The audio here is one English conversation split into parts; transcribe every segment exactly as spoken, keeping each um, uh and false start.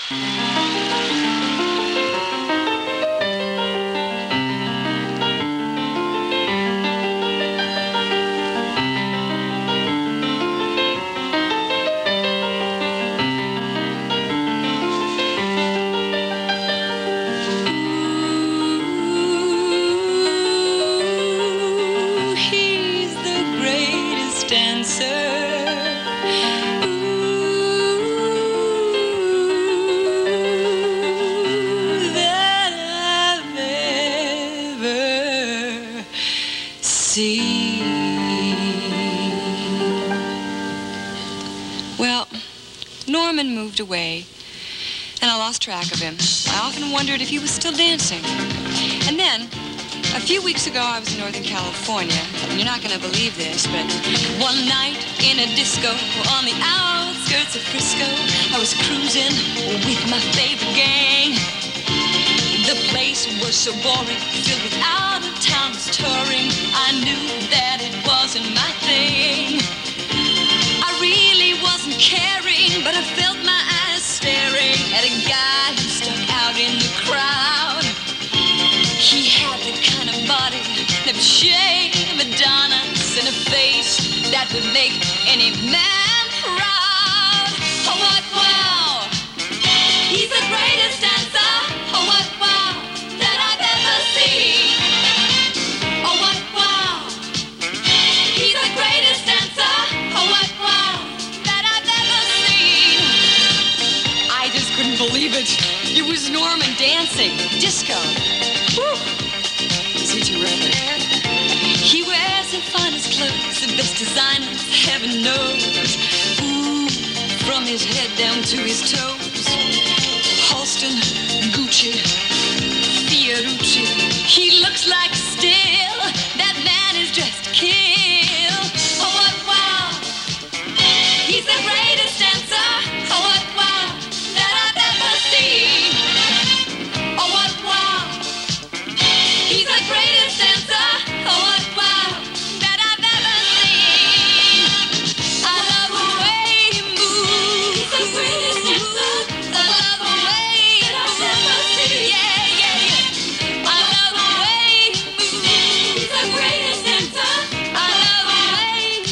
Well, Norman moved away, and I lost track of him. I often wondered if he was still dancing. And then, a few weeks ago, I was in Northern California. And you're not going to believe this, but one night in a disco on the outskirts of Frisco, I was cruising with my favorite gang. The place was so boring, filled with out-of-towners touring. I knew that it wasn't my thing. I really wasn't caring, but I felt my eyes staring at a guy who stuck out in the crowd. He had the kind of body that would shake Madonnas and a face that would make any man proud. Oh, what wow! He's the greatest dancer. Oh, what wow that I've ever seen. Oh, what wow! He's the greatest dancer. Oh, what wow that I've ever seen. I just couldn't believe it. It was Norman dancing disco. Whew. Is he terrific? He wears the finest clothes, the best designers, heaven knows. Ooh, from his head down to his toes. Halston, Gucci, Fiorucci. He looks like steel. That man is dressed to kill. Oh, what wow! He's the greatest dancer. Oh, what wow that I've ever seen. Oh, what wow! He's the greatest dancer. Oh, what wow that I've ever seen. I love the way he moves. He's the greatest dancer. I love the way that I've ever seen. Yeah, yeah, yeah. I love the way he moves. He's the greatest dancer. I love the way he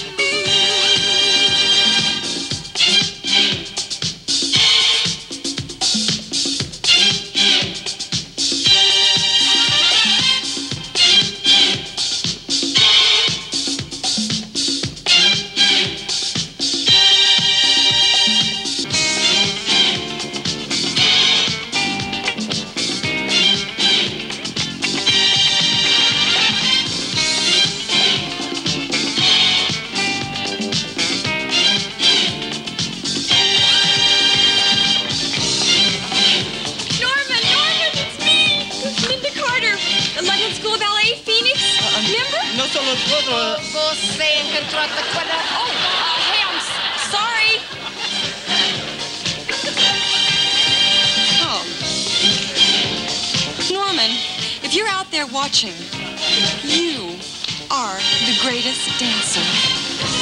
Norman, Norman, it's me, Linda Carter, the London School of Ballet, Phoenix. Remember? No solo todo. Você encontrou a escuela. Oh, uh, hey, I'm s- sorry. Oh. Norman, if you're out there watching, you are the greatest dancer.